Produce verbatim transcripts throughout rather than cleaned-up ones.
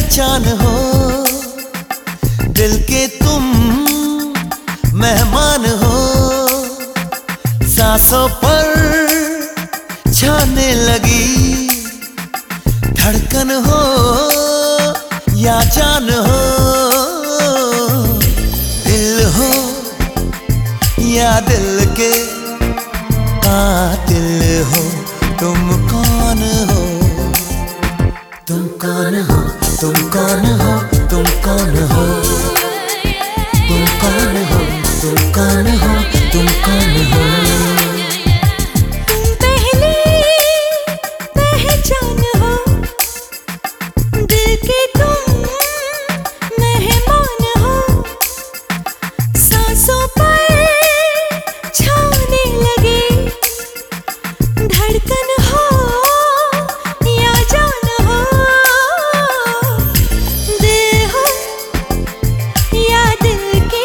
पहचान हो, दिल के तुम मेहमान हो। सांसों पर छाने लगी धड़कन हो या जान हो, दिल हो या दिल के कातिल हो। तुम कौन हो, तुम कौन हो, तुम कौन हो, तुम कौन हो, तुम कौन हो, तुम कौन हो, तुम कौन हो। तुम पहली पहचान हो, दिल के तुम मेहमान हो। सांसों पर छाने लगे धड़कन हो या जान हो, दिल हो या दिल के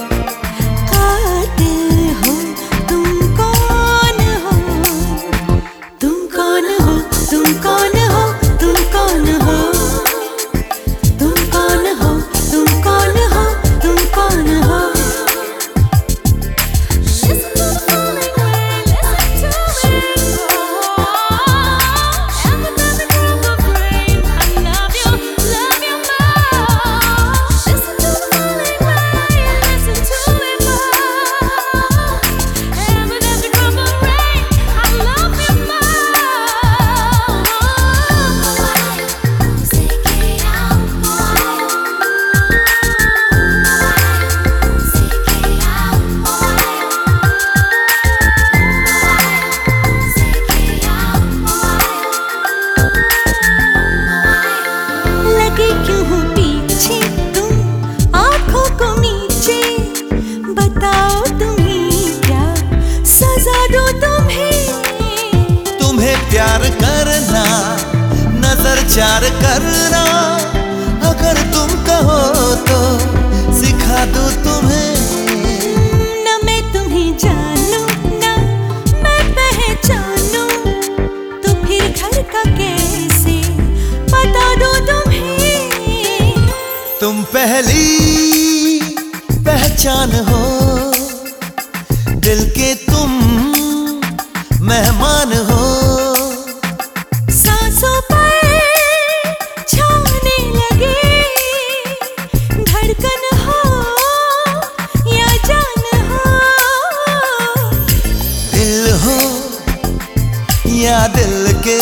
कातिल हो। तुम कौन हो, तुम कौन हो, तुम कौन हो, तुम कौन हो, तुम कौन हो, तुम कौन हो, तुम कौन हो। लगे क्यों हो पीछे तुम आँखों को नीचे, बताओ तुम्हें क्या सजा दो तुम्हें। तुम्हें प्यार करना, नजर चार करना, अगर तुम कहो तो सिखा दूं तुम्हें। न मैं तुम्हें जानूं ना मैं पहचानूं, तो फिर घर का कैसे बता दो तुम्हें। तुम पहली पहचान हो, दिल के तुम मेहमान हो। सांसों पर छाने लगे धड़कन हो या जान हो, दिल हो या दिल के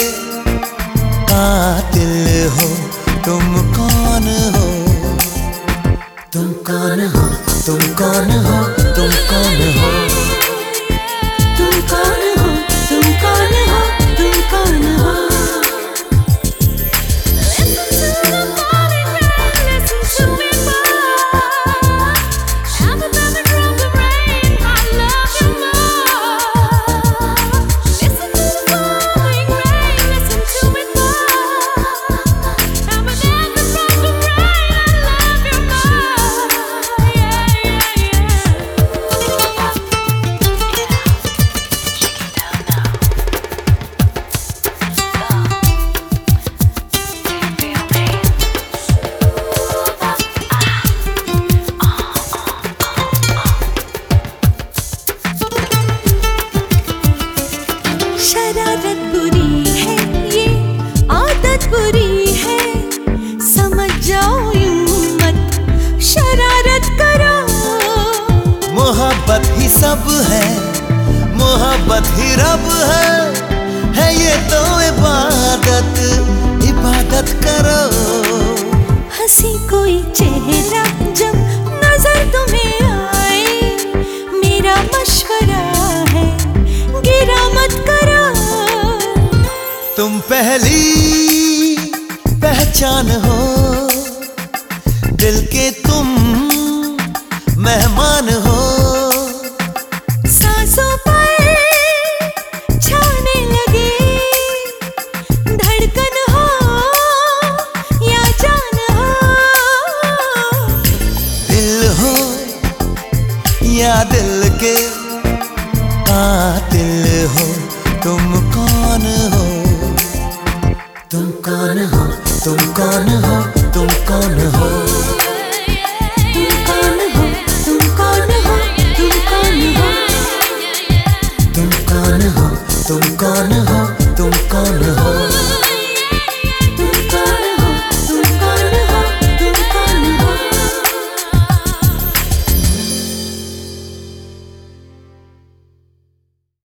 कातिल हो। तुम कौन हो, तुम कौन हो, तुम कौन हो, तुम कौन हो, तुम कौन हो, तुम कौन हो, तुम कौन हो। शरारत बुरी है, ये आदत बुरी है, समझ जाओ यूं मत शरारत करो। मोहब्बत ही सब है, मोहब्बत ही रब है, है ये तो इबादत, इबादत करो। हंसी कोई चेहरा जब नजर तुम्हें आए, मेरा मशवरा है गिरा मत करो। तुम पहली पहचान हो, दिल के तुम मेहमान हो। सांसों पर छाने लगे धड़कन हो या जान हो, दिल हो या दिल के कातिल हो। तुम कौन हो, तुम कौन हो, तुम कौन हो, तुम हो तुम कौन हो तुम कौन हो